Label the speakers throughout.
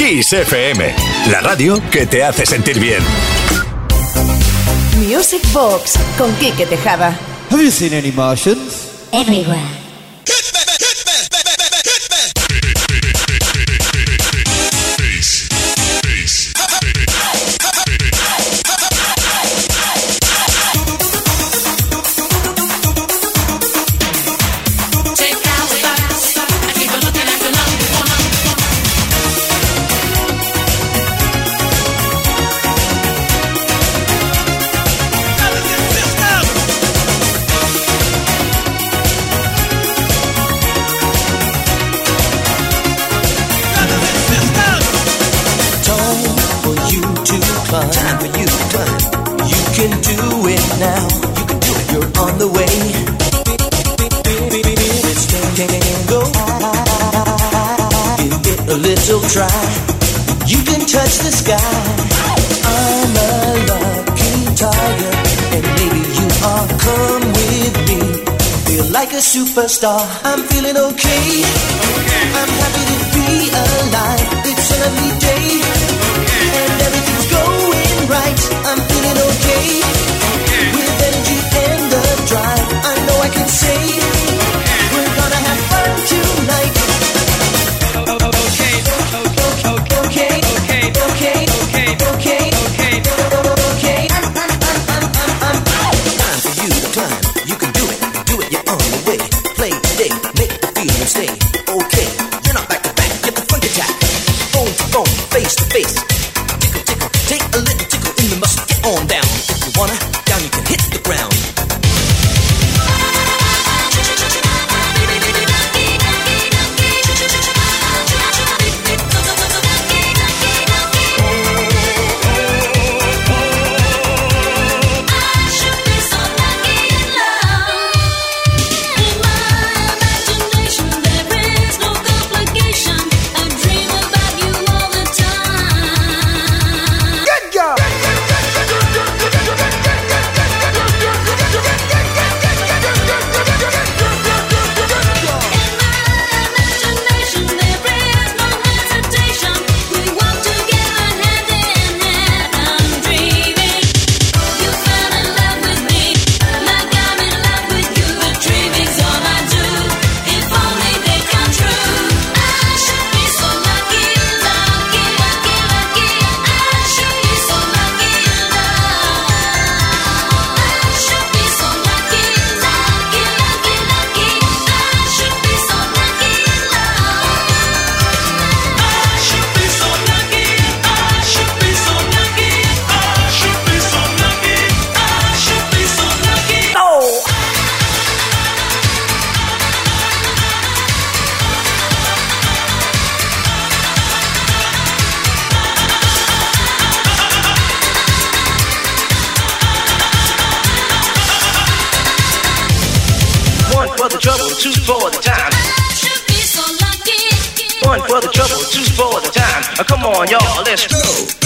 Speaker 1: Kiss FM, la radio que te hace sentir bien.
Speaker 2: Music Box con Quique Tejada.
Speaker 3: Have you seen any Martians?
Speaker 4: Everywhere.
Speaker 5: Time for you to climb. You can do it now. You can do it. You're on the way. It's tango. Give it a little try. You can touch the sky. I'm a lucky tiger, and maybe you are. Come with me. Feel like a superstar. I'm feeling okay. I'm happy to be alive. It's a lovely day, and everything's going right. I'm feeling okay, with energy and the drive. I know I can say we're gonna have fun tonight. Okay. Time for you to climb. You can do it. You're on the way. Play today, make the feeling stay. Okay, you're not back to back. Get the funk attack. Phone to phone, face to face. Tickle, take a little tickle in the muscle. Get on down. If you wanna, down you can hit the ground.
Speaker 6: Two for the time. Should be so lucky. One for the trouble, two for the time. Come on, y'all, let's go.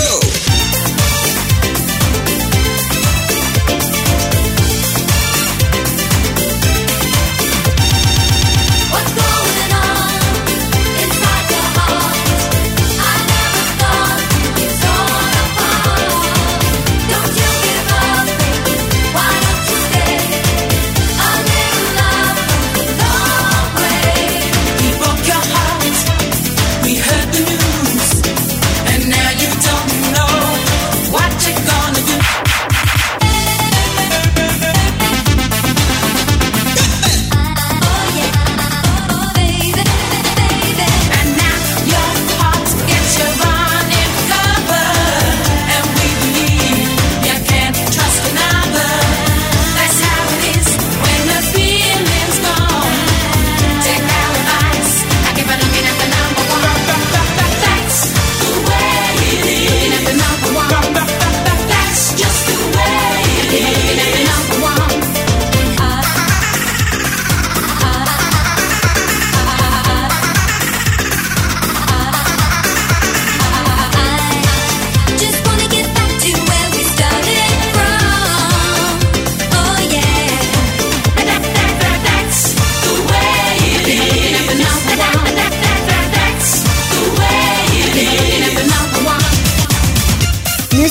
Speaker 4: What's going on inside your heart? I never thought you'd torn apart. Don't you give up, baby. Why don't you stay? A little love goes a long way.
Speaker 5: We broke your heart. We heard the news, and now you don't know.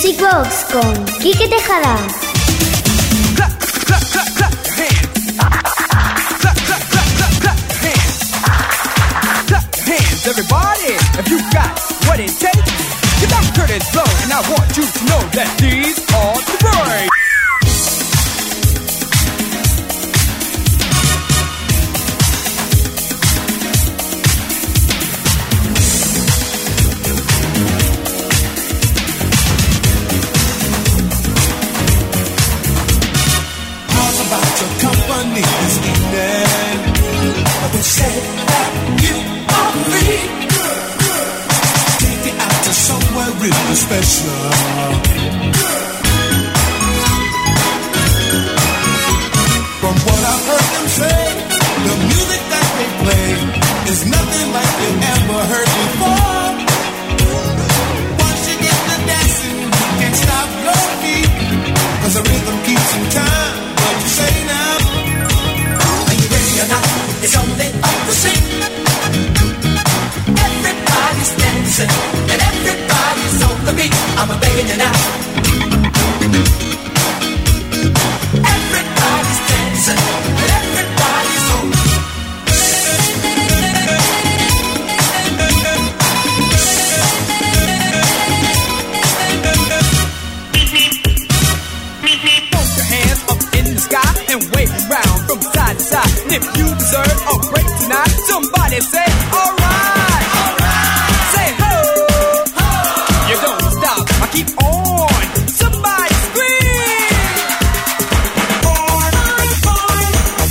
Speaker 7: Music Box con Quique Tejada.
Speaker 8: Clap, clap, clap, clap your hands. Clap, clap, clap, clap, clap your hands. Clap your hands, everybody. If you got what it takes, get that curtain blow, and I want you to know that these are the breaks.
Speaker 5: This evening, I would say that you are free. Take it out to somewhere really special. From what I've heard them say, the music that they play is nothing like you ever heard before. Once you get to dancing, you can't stop your feet, 'cause the rhythm keeps in time. What you say now? It's only up to sing. Everybody's dancing and everybody's on the beat. I'm a begging you now. Everybody's dancing and everybody's on the beat.
Speaker 8: Put your hands up in the sky and wave around from side to side. If you deserve a break tonight, somebody say, alright, alright. Say ho, ho. You don't stop, I keep on. Somebody scream. Boy, boy, boy.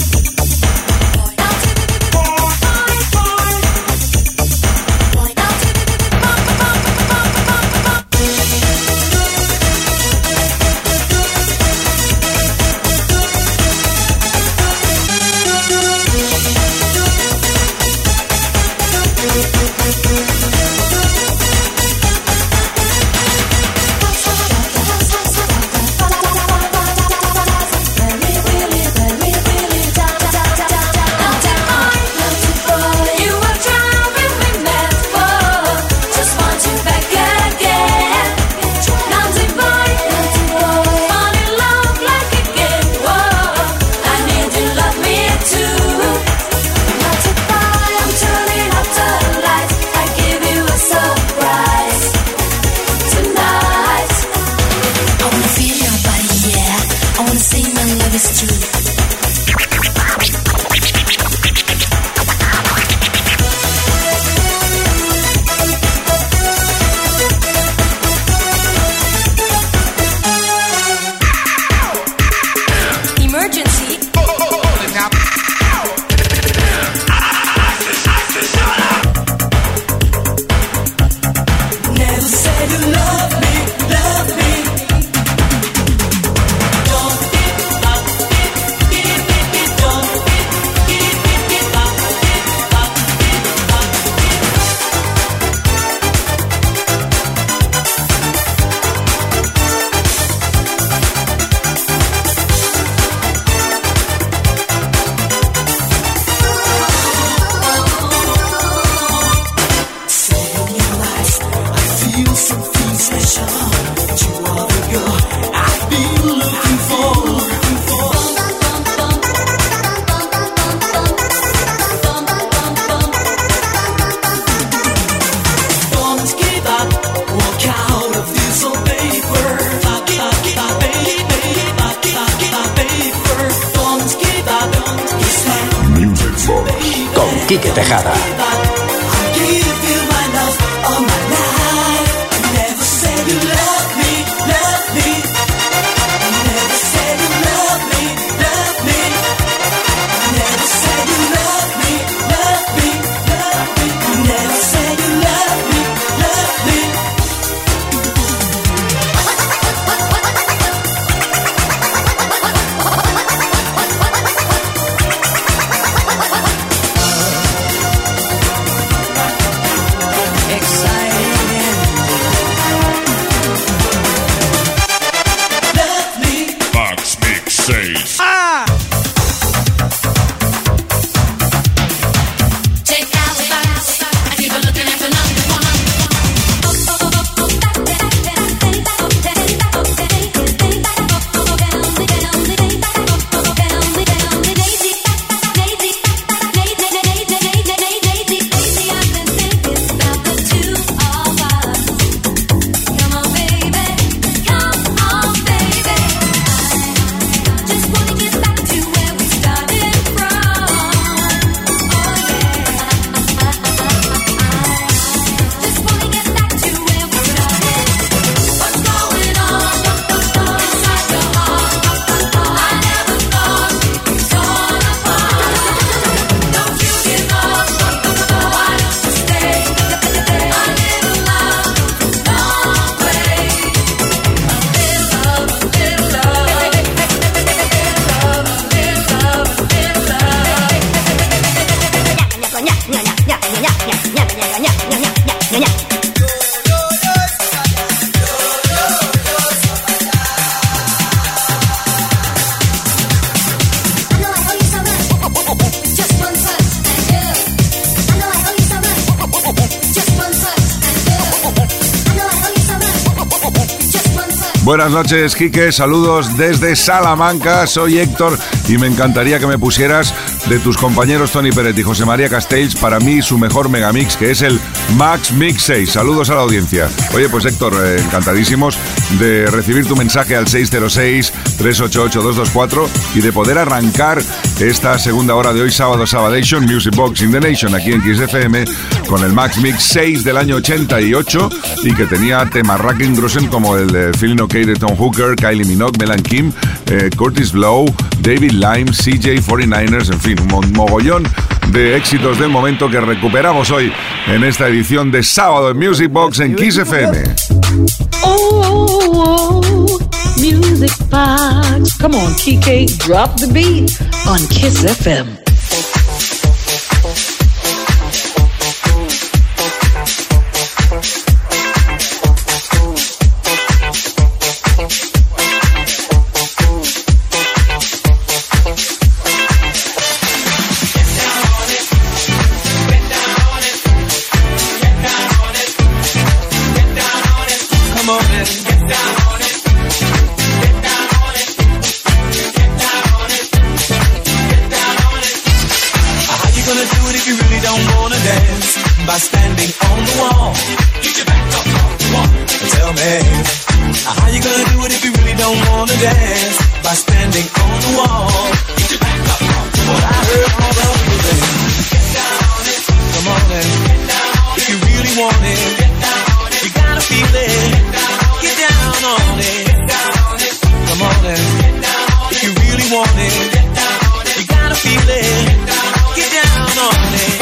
Speaker 1: Quique Tejada.
Speaker 9: Buenas noches, Quique, saludos desde Salamanca, soy Héctor y me encantaría que me pusieras de tus compañeros Tony Peret y José María Castells, para mí su mejor megamix, que es el Max Mix 6. Saludos a la audiencia. Oye, pues Héctor, encantadísimos de recibir tu mensaje al 606-388-224 y de poder arrancar esta segunda hora de hoy, sábado Sabadation, Music Box in the Nation, aquí en Kiss FM, con el Max Mix 6 del año 88 y que tenía temas racking grossen como el Feeling OK de Tom Hooker, Kylie Minogue, Melan Kim, Curtis Blow, David Lime, CJ 49ers, en fin, un mogollón de éxitos del momento que recuperamos hoy en esta edición de sábado en Music Box en Kiss FM.
Speaker 10: Oh, Music Box. Come on, Kike, drop the beat on Kiss FM.
Speaker 5: By standing on the wall. Get your back up on the wall. Tell me, how you gonna do it if you really don't wanna dance? By standing on the wall. Get your back up on the wall. I heard all the people say, get down on it. Come on and get down on it. If you really want it, get down on it. You gotta feel it. Get down on it. Get down on it. Come on and get down on it. If you really want it, get down on it. You gotta feel it. Get down on it.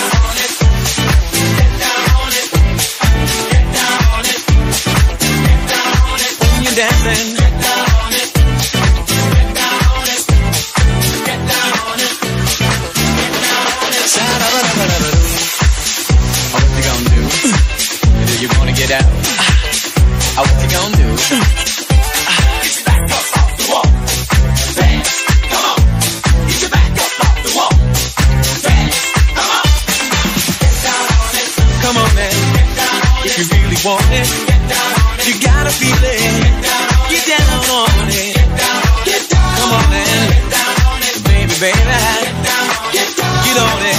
Speaker 5: Dancing. Get down on it. Get down on it. Get down on it. Get down on it. Sha-da-ba-da-ba-da-ba-doo. Oh, what you gonna do? Do you wanna get out? Oh, what you gonna do? Get your back up off the wall. Dance. Come on. Get your back up off the wall. Dance. Come on. Get down on it. Come on, man. Get down on it. If you really want it, get down on it. You gotta feel it. Get down on it. Get down. Come on, man. Get down on it. Baby, baby. Get down. Get on it.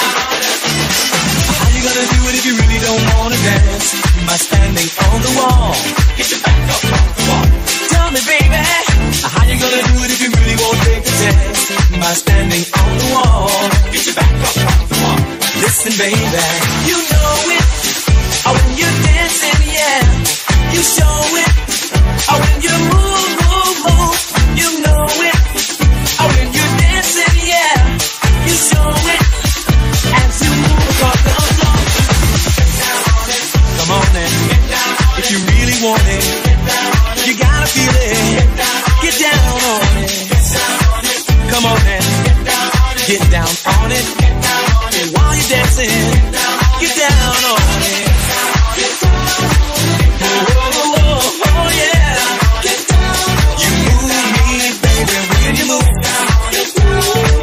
Speaker 5: How you gonna do it if you really don't wanna dance? By standing on the wall. Get your back up on the wall. Tell me, baby. How you gonna do it if you really won't take a chance? By standing on the wall. Get your back up on the wall. Listen, baby. You know it. Oh, when you're dancing, yeah. You show it. Oh, when you move, move, move, you know it. Oh, when you're dancing, yeah, you show it. As you move across the floor. Get down on it. Come on then. Get down on it. If you really want it, get down on it. You gotta feel it. Get down on it. Get down on it. Come on then. Get down on it. Get down on it. Get down on it. While you're dancing, get down on it. Get down on it. Oh, yeah. Get down. You move me, baby, when you move. Get down.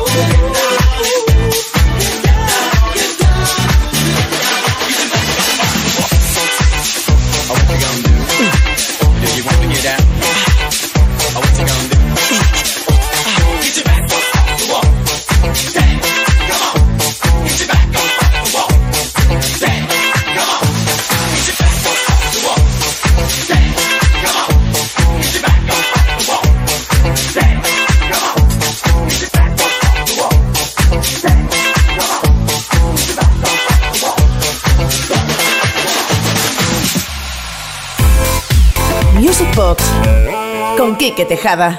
Speaker 5: Get down. Get down. Oh, what you gonna do? Do you want to get out? Oh, what you gonna do? Get your back up off the wall. Dang. Come on. Get your back up off the wall. Dang. Come on. Get your back up off the wall. Dang. Come on. Get your back up off the wall. Dang. Come on. Get your back up off the wall. Dang. Come on. Get your back up off the wall.
Speaker 2: Music Box con Quique Tejada.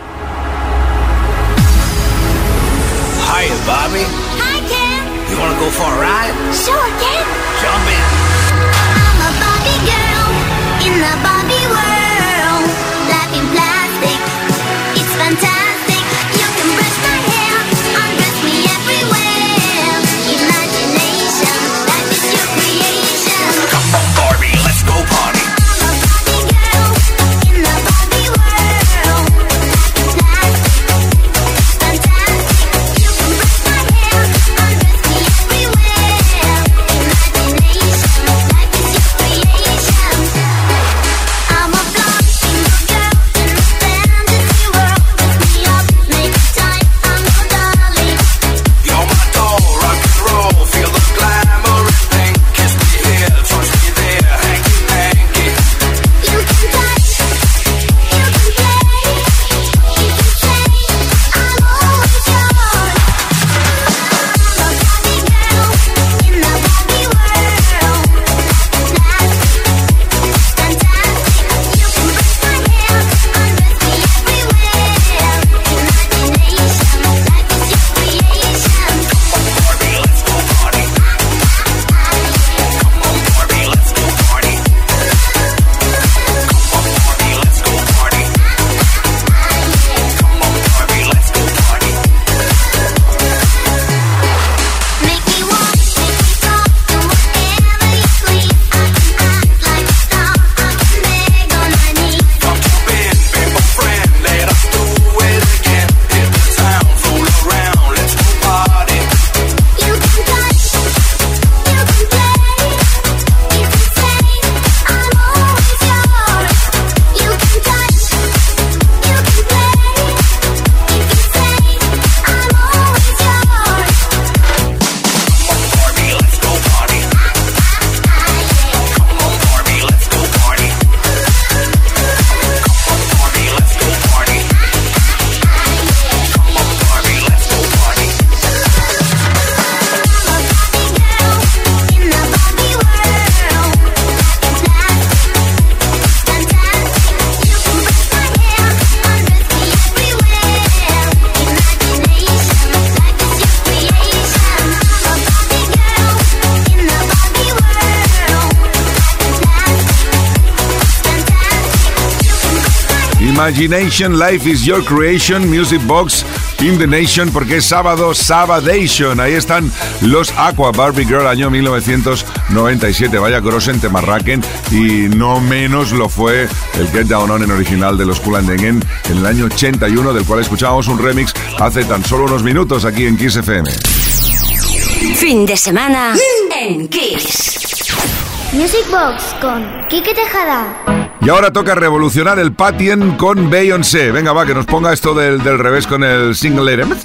Speaker 11: Hiya, Bobby.
Speaker 4: Hi, Ken.
Speaker 11: You wanna go for a ride?
Speaker 4: Sure, Ken.
Speaker 11: Jump in.
Speaker 4: I'm a Barbie girl in the Barbie world. Life in plastic, it's fantastic. You can brush my hair, undress me everywhere. Imagination, life is your creation.
Speaker 11: Come on, Barbie, let's go party.
Speaker 4: I'm a Barbie girl in the Barbie world. Life in plastic, it's fantastic. You can brush my hair, undress me everywhere.
Speaker 9: Imagination, Life is Your Creation, Music Box in the Nation, porque es sábado, Sabadation. Ahí están los Aqua, Barbie Girl, año 1997. Vaya Grossen, Temarraken, y no menos lo fue el Get Down On en original de los Kool and the Gang en el año 81, del cual escuchábamos un remix hace tan solo unos minutos aquí en Kiss FM.
Speaker 12: Fin de semana en Kiss.
Speaker 7: Music Box con Quique Tejada.
Speaker 9: Y ahora toca revolucionar el patien con Beyoncé. Venga, va, que nos ponga esto del revés con el single lady.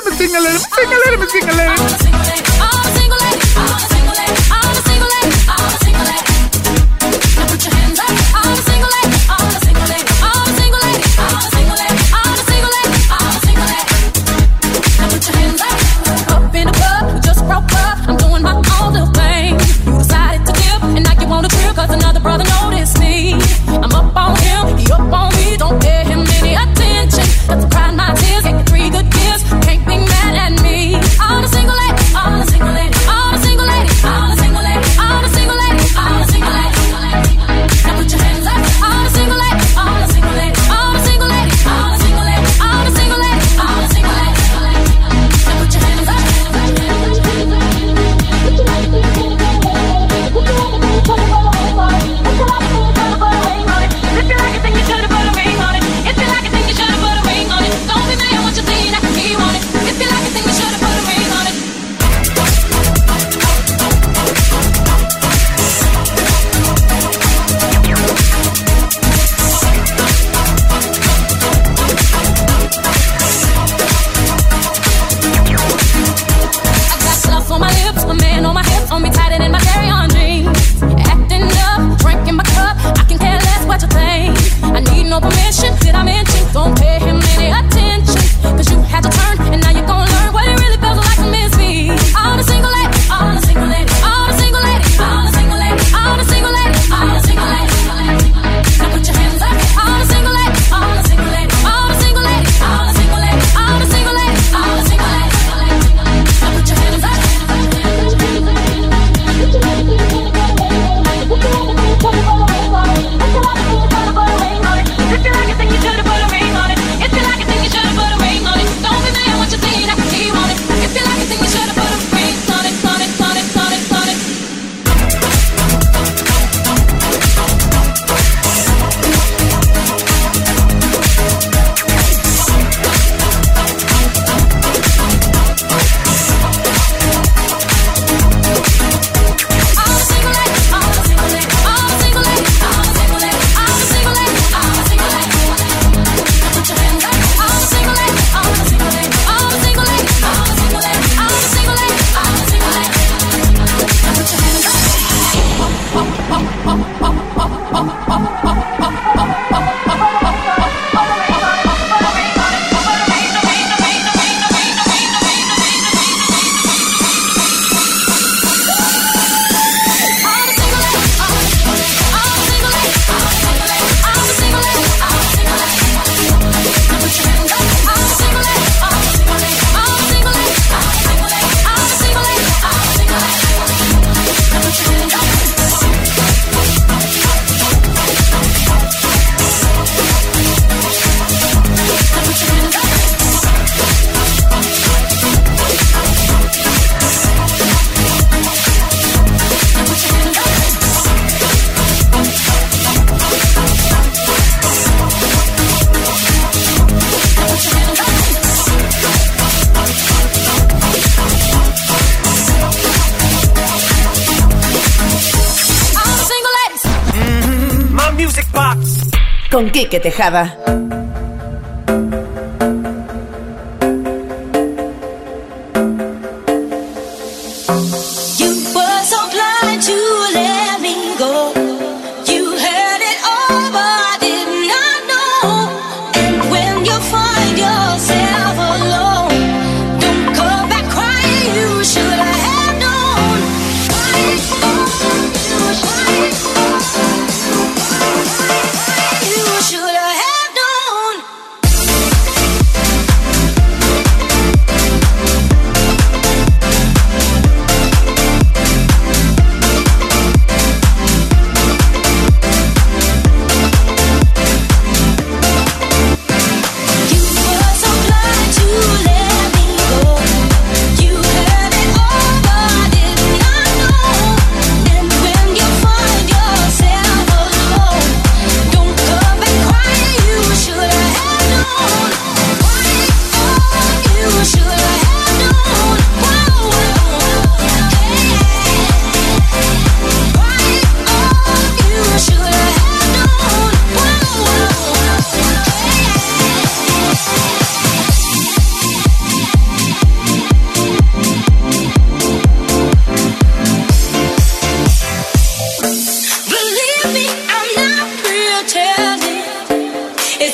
Speaker 13: Brother noticed me. I'm up on him, he up on me. Don't pay him any attention. Let's cry my tears, get 3 good years. Can't be mad at me. I'm a single lady, I'm a single lady, I'm a single lady, I'm a single lady, I'm a single lady, I'm a single lady. Now put your hands up. I'm a single lady, I'm a single lady, I'm a single lady, I'm a single lady, I'm a single lady, I'm a single lady. Now put your hands up. If you like it, then you should've put a ring on it. If you like it, then you should've put a ring on it. Don't be mad at what you see, I can keep on it. If you like it, then you should've put a ring on it. I got sluff on my lips, a man on my hips, on me tighter than my carry-on jeans. Acting up, drinking my cup, I can care less what you think. I need no permission, did I mention? Don't pay him any attention, cause you had to turn, and now you're gonna learn what it really feels like to miss me. I'm a single lady, I'm a single lady, I'm a single lady, I'm a single lady, I'm a single lady, I'm a single lady. Now put your hands up. I'm a single lady, I'm a single lady, I'm a single lady, I'm a single lady, I'm a single lady, I'm a single lady. Now put your hands up. If you like it, then you should've put a ring on it. If you like it, then you should've put a ring on it. Don't be mad at what you see, I can keep on it. If you like it, then you should've put a ring on it, on it, on it, on it, on it.
Speaker 2: Con Quique Tejada.
Speaker 4: Should I have known?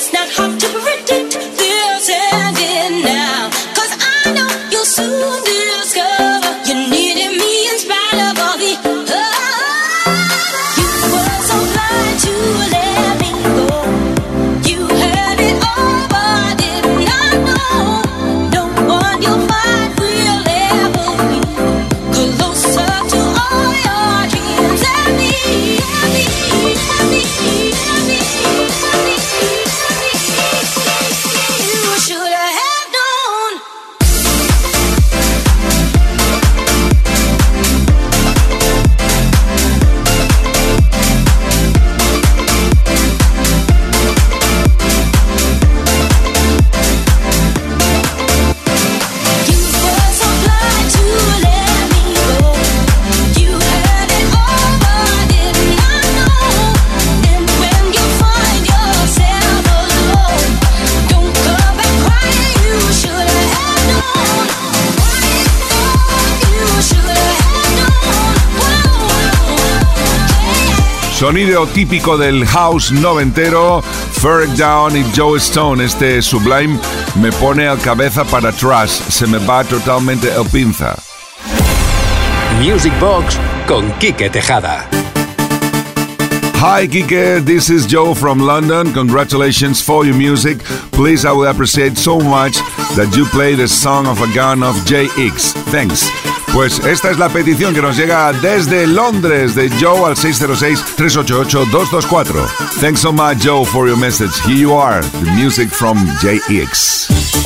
Speaker 13: It's not hard to predict this ending now, 'cause I know you'll soon discover you needed me in spite of all the you were so blind to let me go. You had it all but did not know. No one you'll find will ever be closer to all your dreams and me. You should have known. You were so blind to let me go. You had it all but did not know. And when you find yourself alone, don't come back crying. You should have known. You should have known.
Speaker 9: Sonido típico del house noventero, Ferg Down y Joe Stone. Este Sublime me pone al cabeza para atrás, se me va totalmente el pinza.
Speaker 1: Music Box con Quique Tejada.
Speaker 9: Hi Kike, this is Joe from London. Congratulations for your music. Please, I would appreciate so much that you play the Song of a Gun of JX. Thanks. Pues esta es la petición que nos llega desde Londres de Joe al 606-388-224. Thanks so much, Joe, for your message. Here you are, the music from JX.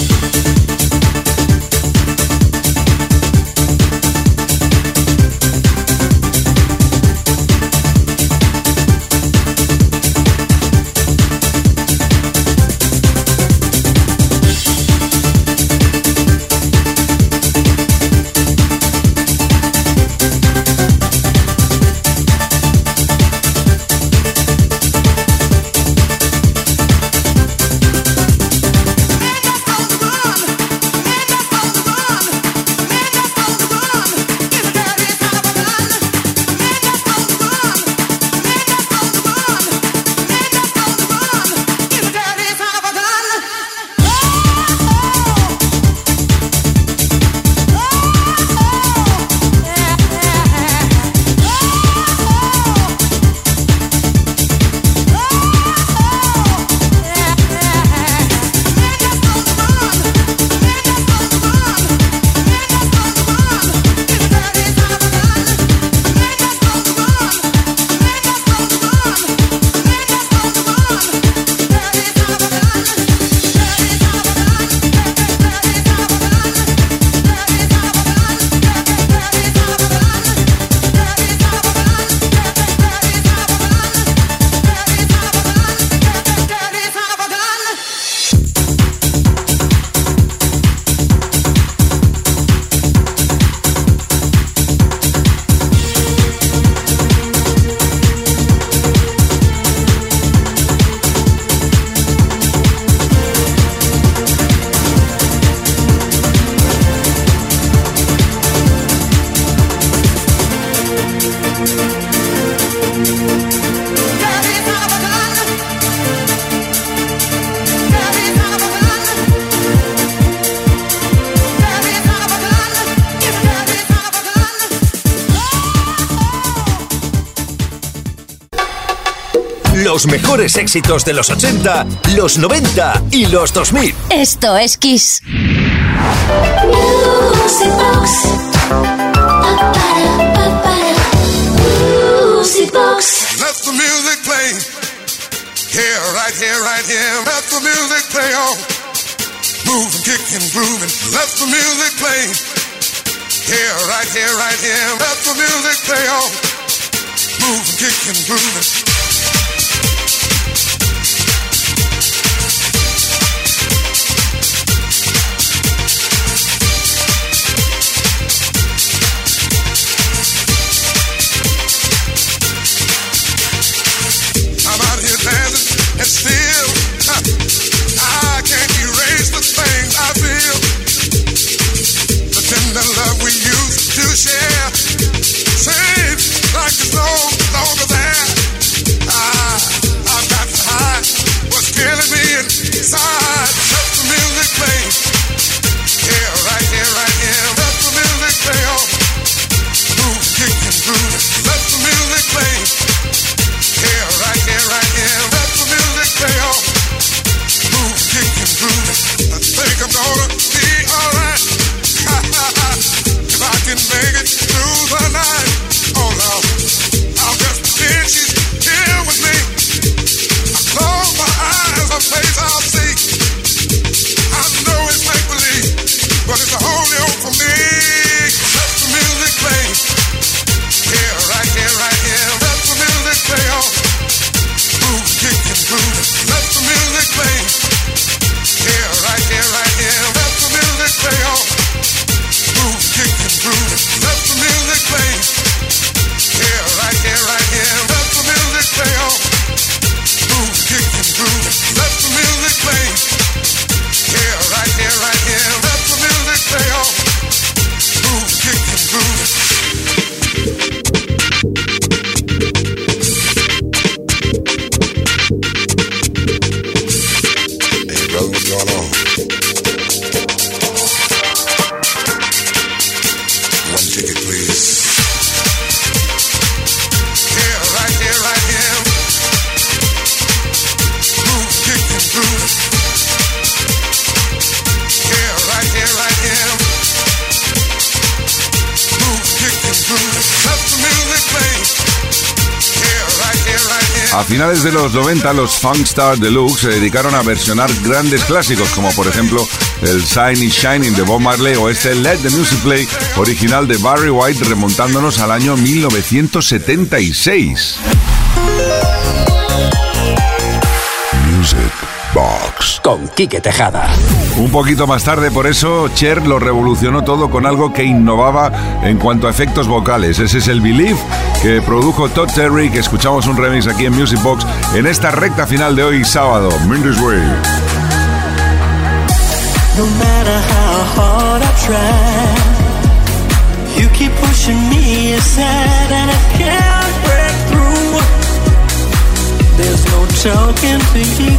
Speaker 1: Los mejores éxitos de los 80, los 90 y los 2000.
Speaker 12: Esto es Kiss.
Speaker 4: Music Box. Music Box.
Speaker 14: Let the music play. Here, right here, right here. Let the music play on. Moving, kicking, grooving. Let the music play. Here, right here, right here. Let the music play on. Moving, kicking, grooving. And still, I can't erase the things I feel. The tender love we used to share seems like it's no longer there.
Speaker 9: A finales de los 90, los Funkstar Deluxe se dedicaron a versionar grandes clásicos, como por ejemplo el Shiny Shining de Bob Marley o este Let the Music Play, original de Barry White, remontándonos al año 1976.
Speaker 1: Music Box con Quique Tejada.
Speaker 9: Un poquito más tarde, por eso, Cher lo revolucionó todo con algo que innovaba en cuanto a efectos vocales. Ese es el Believe que produjo Todd Terry, que escuchamos un remix aquí en Music Box en esta recta final de hoy sábado. Mindy's Way.
Speaker 5: No matter how hard I try, you keep pushing me aside and I can't break through. There's no talking to you.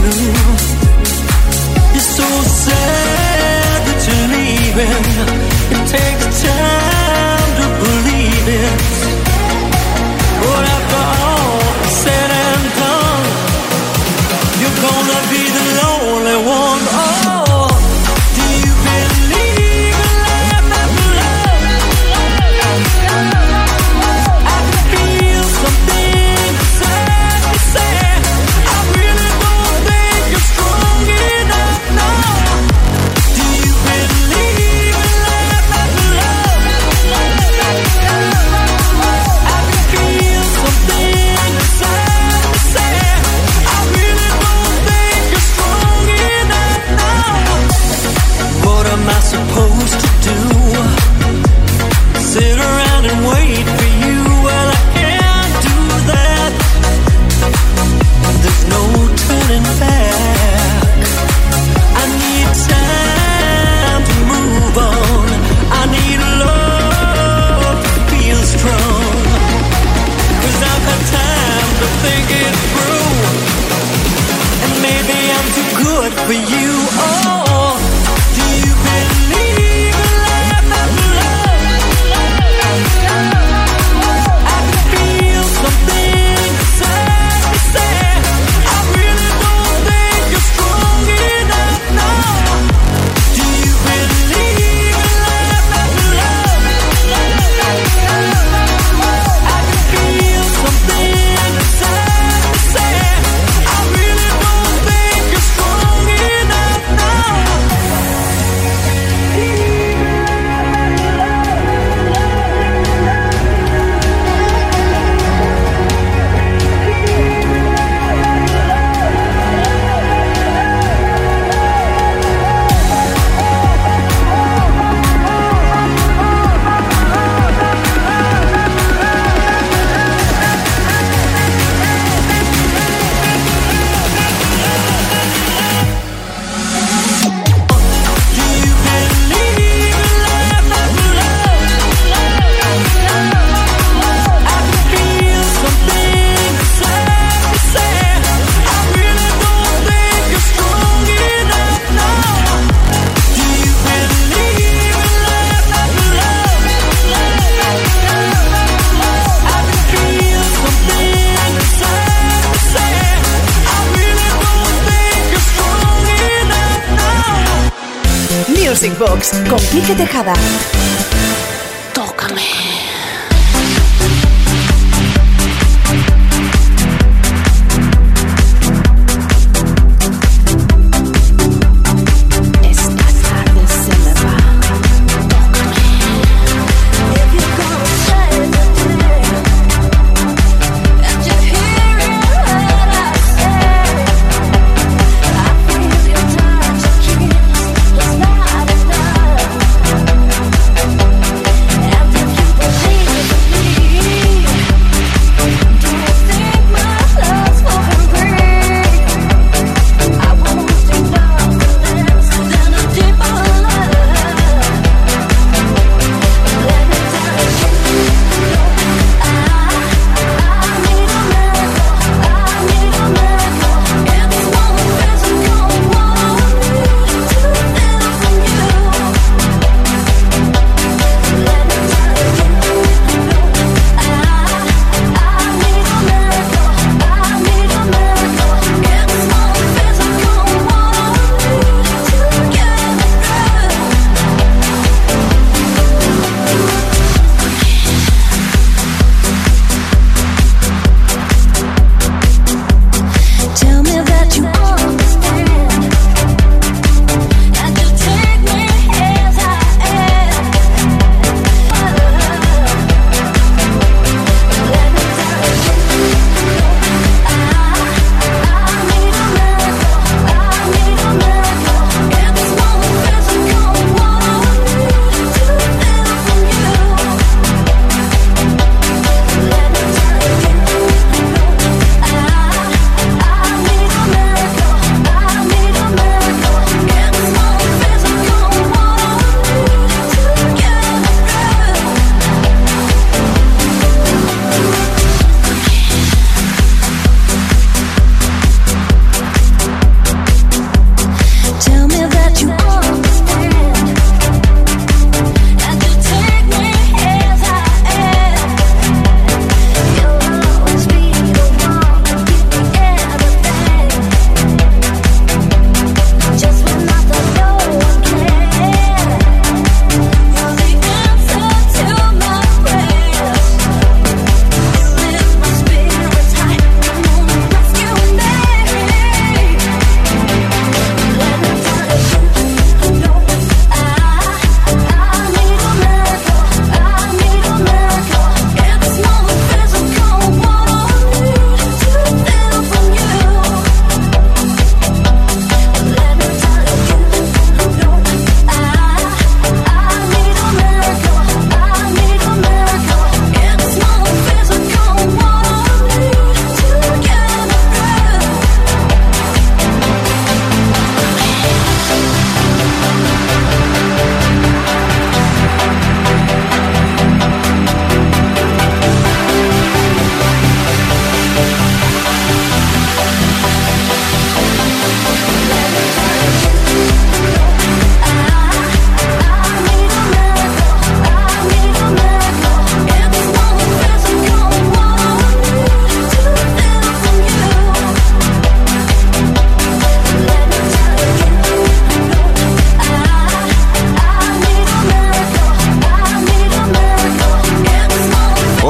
Speaker 5: It's so sad that you're leaving. It takes time to believe it. But after all said and done, you're gonna be the lonely one. Oh, do you believe in life after love? I can feel something inside me say, I really don't think you're strong enough now. Do you believe in life after love? I can feel something inside me say, I really don't think you're strong enough now. What am I supposed to do? Sit around and wait for you? Well, I can't do that. There's no turning back. I need time to move on. I need love to feel strong. 'Cause I've had time to think it through. And maybe I'm too good for you. Oh, do you believe in life after love? I can feel something inside me say, I really don't think you're strong enough now. Do you believe in life after love? I can feel something inside me say, I really don't think you're strong enough now.
Speaker 2: Music Box con Quique Tejada.
Speaker 12: Tócame.
Speaker 4: I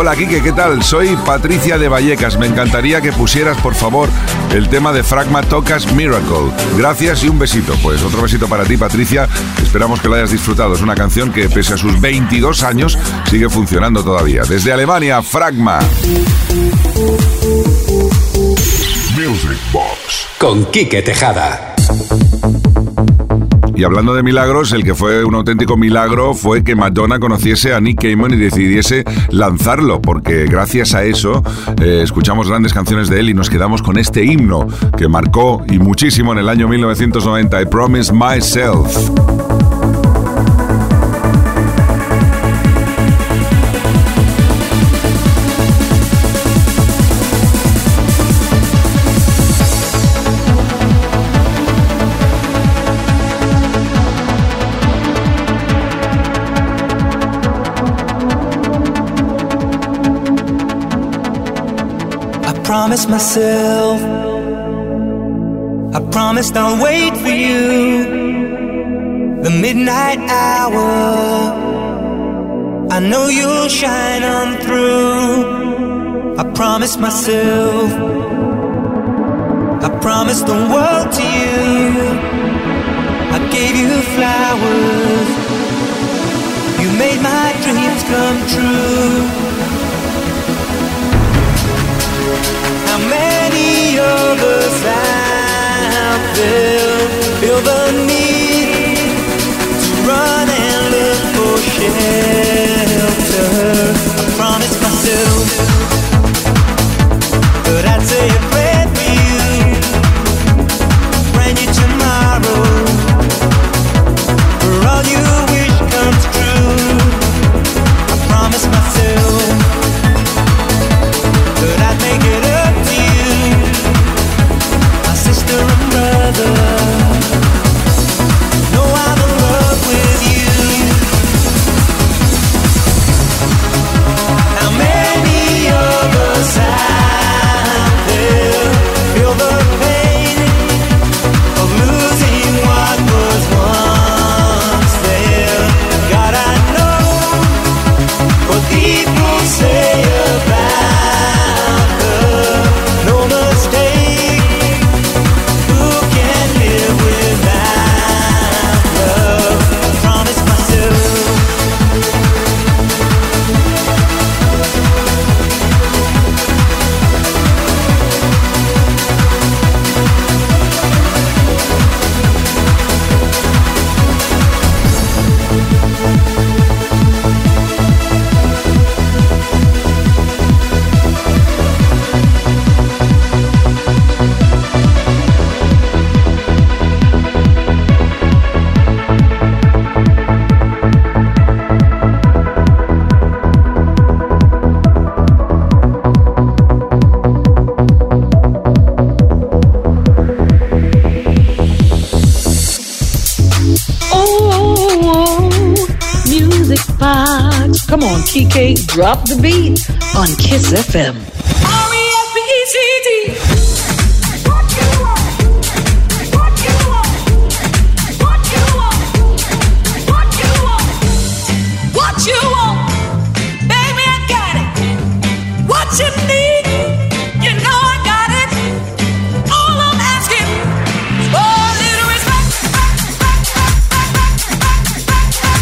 Speaker 9: Hola, Quique, ¿qué tal? Soy Patricia de Vallecas. Me encantaría que pusieras, por favor, el tema de Fragma Tocas Miracle. Gracias y un besito. Pues otro besito para ti, Patricia. Esperamos que lo hayas disfrutado. Es una canción que, pese a sus 22 años, sigue funcionando todavía. Desde Alemania, Fragma.
Speaker 1: Music Box
Speaker 15: con Quique Tejada.
Speaker 9: Y hablando de milagros, el que fue un auténtico milagro fue que Madonna conociese a Nick Cayman y decidiese lanzarlo, porque gracias a eso escuchamos grandes canciones de él y nos quedamos con este himno que marcó y muchísimo en el año 1990, I Promise Myself.
Speaker 5: Promise myself, I promised I'll wait for you. The midnight hour, I know you'll shine on through. I promised myself, I promised the world to you. I gave you flowers, you made my dreams come true. How many of us out there feel the need to run and look for shelter? I promised myself that I'd say a prayer for you, brand new tomorrow, for all you wish comes true. I promised myself that I'd make it up. Sister and brother, know I'm in love with you. How many of us out there feel the pain of losing what was once there? God, I know what people say about her. No mistake.
Speaker 10: Come on, Kike, drop the beat on Kiss FM.
Speaker 13: R-E-S-P-E-C-T.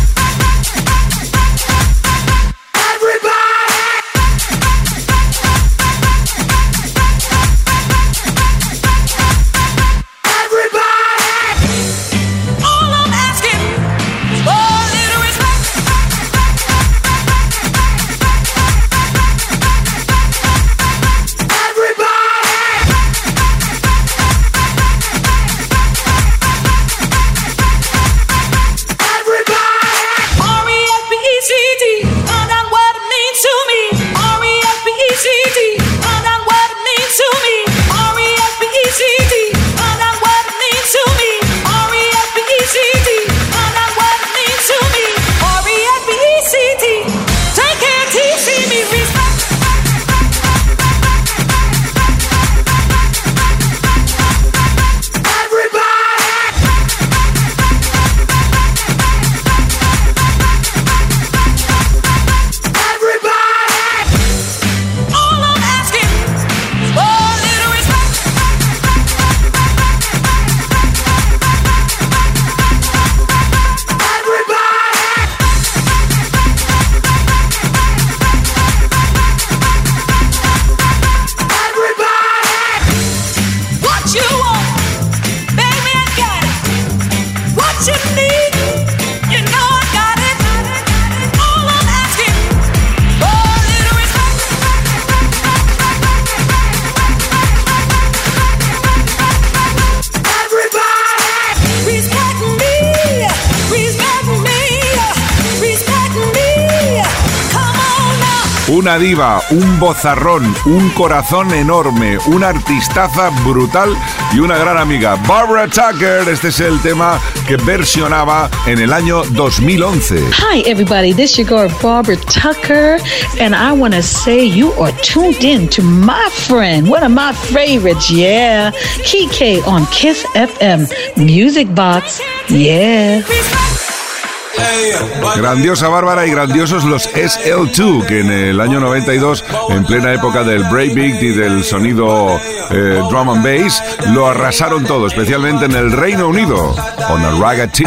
Speaker 4: Everybody!
Speaker 9: una diva, un vozarrón, un corazón enorme, una artistaza brutal y una gran amiga. Barbara Tucker, este es el tema que versionaba en el año 2011.
Speaker 10: Hi everybody, this is your girl Barbara Tucker, and I want to say you are tuned in to my friend, one of my favorites, yeah, Kike on Kiss FM Music Box, yeah.
Speaker 9: Grandiosa Bárbara y grandiosos los SL2, que en el año 92, en plena época del breakbeat y del sonido drum and bass, lo arrasaron todo, especialmente en el Reino Unido, con el Ragga T.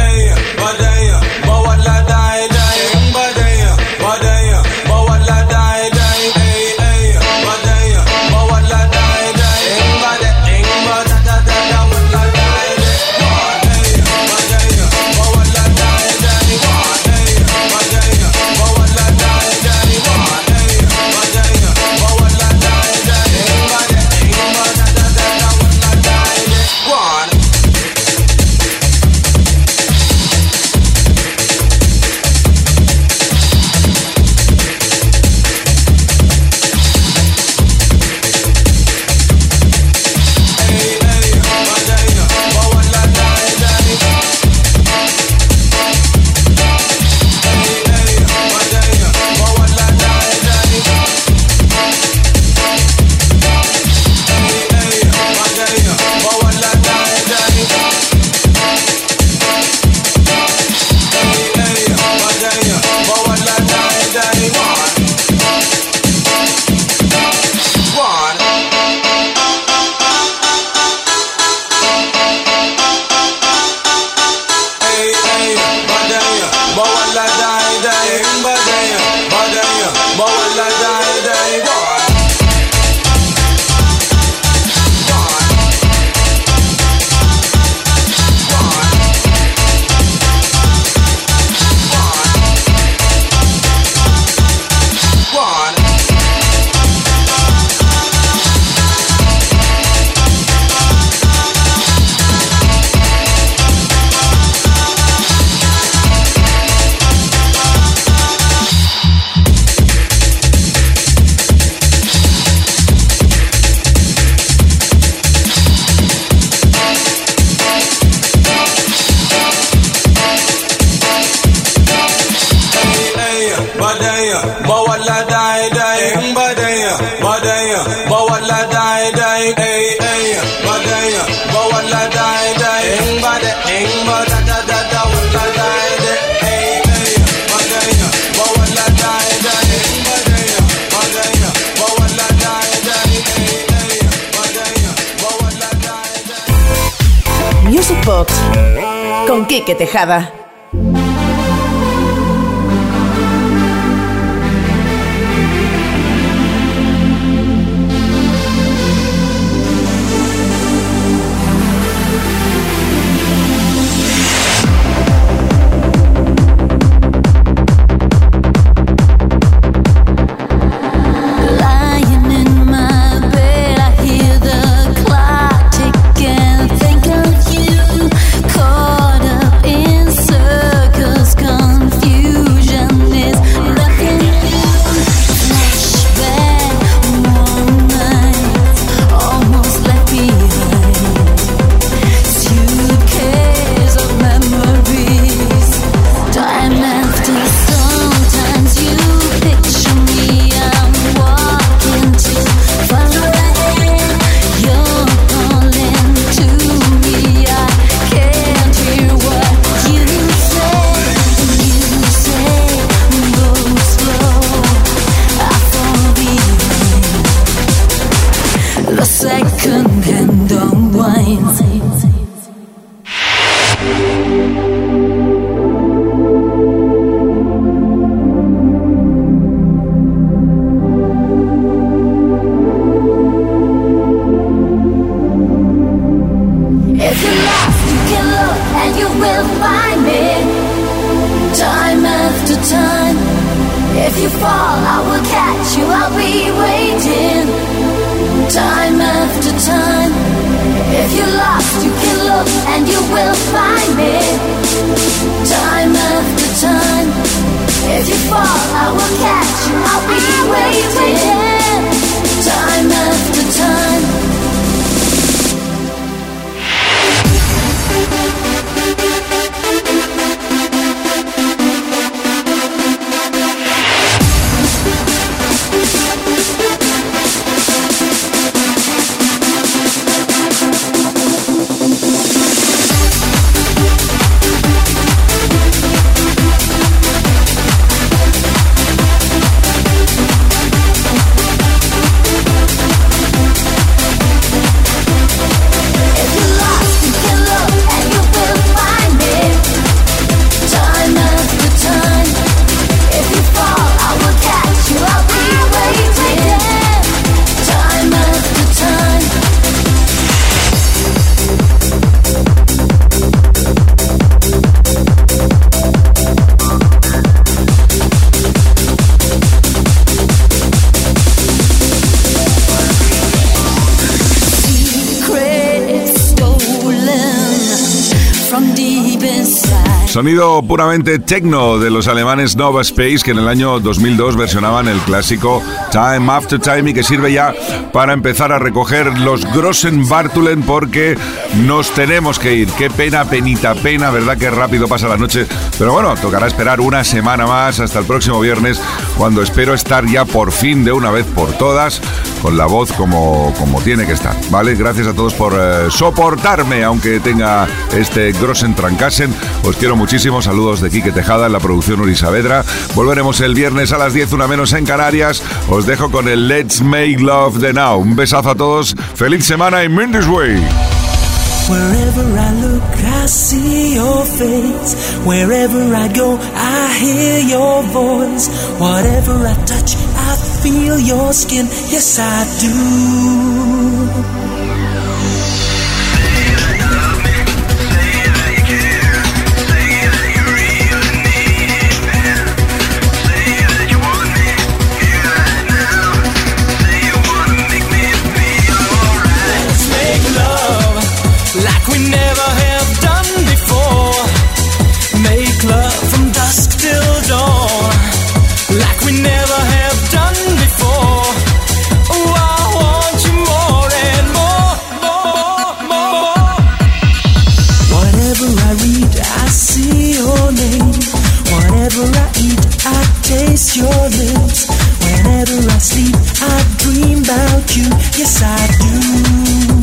Speaker 2: Music Box con Quique Tejada.
Speaker 4: If you fall, I will catch you. I'll be
Speaker 9: Sonido puramente techno de los alemanes Nova Space, que en el año 2002 versionaban el clásico Time After Time y que sirve ya para empezar a recoger los Grossen Bartulen porque nos tenemos que ir. Qué pena, penita, pena, ¿verdad? Qué rápido pasa la noche. Pero bueno, tocará esperar una semana más hasta el próximo viernes, cuando espero estar ya por fin de una vez por todas con la voz como tiene que estar, ¿vale? Gracias a todos por soportarme, aunque tenga este Grossen Trancassen. Os quiero muchísimo. Saludos de Quique Tejada en la producción Uri Saavedra. Volveremos el viernes a las 10, una menos en Canarias. Os dejo con el Let's Make Love de Now. Un besazo a todos. Feliz semana y Mind This Way.
Speaker 5: Wherever I look, I see your face. Wherever I go, I hear your voice. Whatever I touch, I feel your skin. Yes, I do. Like we never have done before. Make love from dusk till dawn. Like we never have done before. Oh, I want you more and more, more, more. Whatever I read, I see your name. Whatever I eat, I taste your lips. Whenever I sleep, I dream about you. Yes, I do.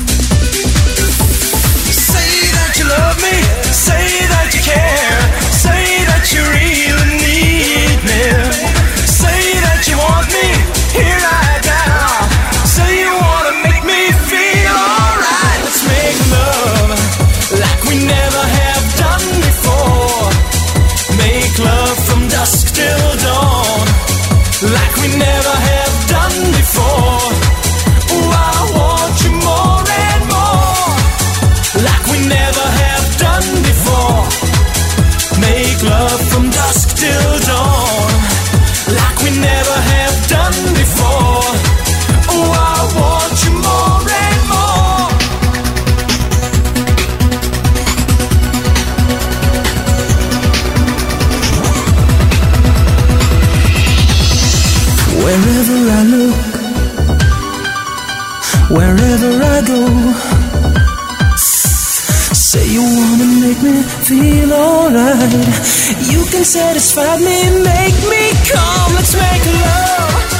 Speaker 5: Love me, say that you care, say that you really need me, say that you want me here right now, say you wanna make me feel alright. Let's make love like we never have done before. Make love from dusk till dawn, like we never have done before. Oh, I want you more and more, like we never have done before. Make love from dusk till dawn, like we never have done before. Oh, I want you more and more. Wherever I look, wherever I go, say you wanna make me feel alright. You can satisfy me, make me come. Let's make love